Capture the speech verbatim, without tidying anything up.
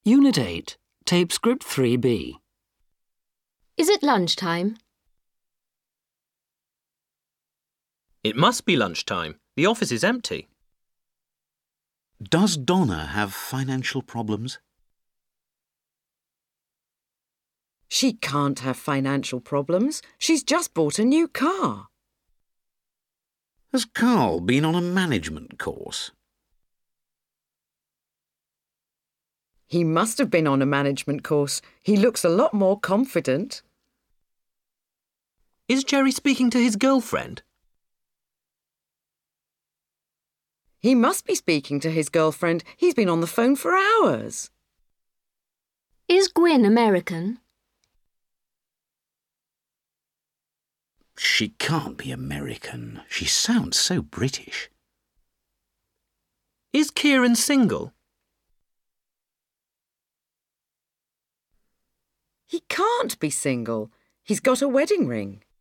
Unit eight, Tape Script three B. Is it lunchtime? It must be lunchtime. The office is empty. Does Donna have financial problems? She can't have financial problems. She's just bought a new car. Has Carl been on a management course? He must have been on a management course. He looks a lot more confident. Is Jerry speaking to his girlfriend? He must be speaking to his girlfriend. He's been on the phone for hours. Is Gwyn American? She can't be American. She sounds so British. Is Kieran single? He can't be single. He's got a wedding ring.